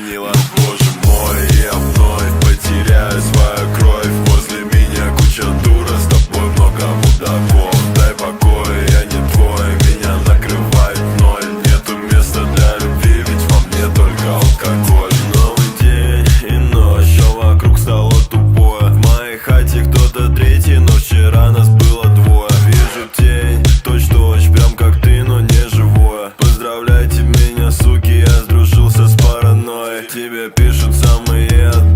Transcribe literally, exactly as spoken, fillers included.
изменила. Боже мой, я вновь потеряю свою кровь. Возле меня куча дура, с тобой много мудаков. Дай покой, я не твой, меня накрывает ноль. Нету места для любви, ведь во мне только алкоголь. Новый день и ночь, все вокруг стало тупое. В моей хате кто-то третий, но вчера нас было двое. Вижу тень, точь-точь, прям как ты, но не живое. Поздравляйте меня, суки, я сдружился с паранойей. Тебе пишут самые